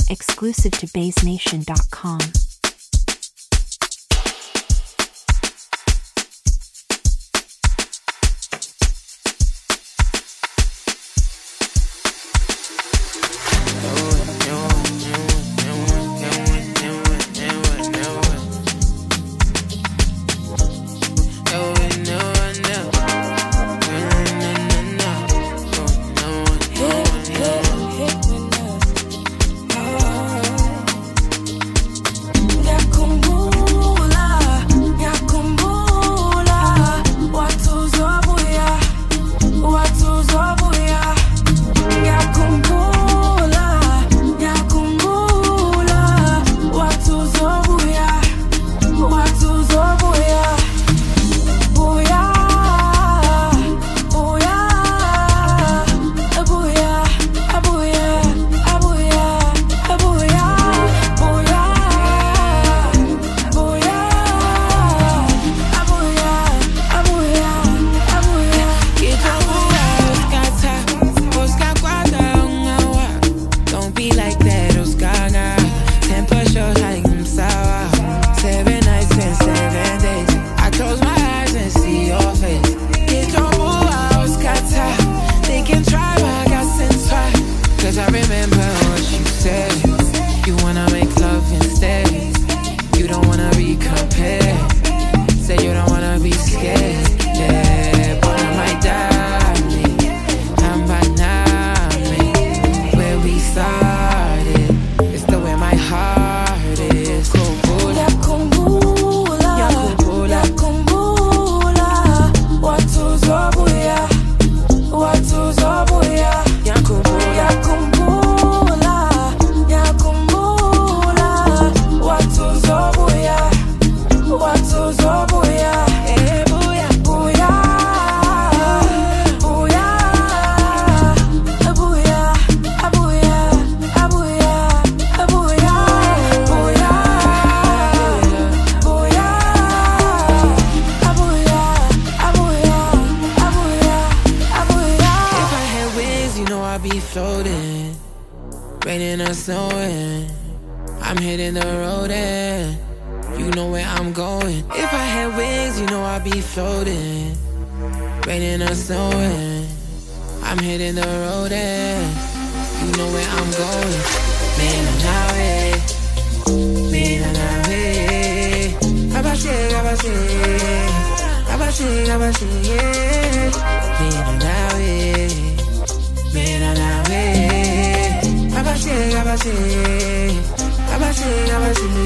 Exclusive to BaseNation.com. Raining or snowing, I'm hitting the road and you know where I'm going. If I had wings, you know I'd be floating. Raining or snowing, I'm hitting the road and you know where I'm going. Mina nave, abashe, abashe, abashe, abashe, mina nave, abashe, abashe, abashe, abashe.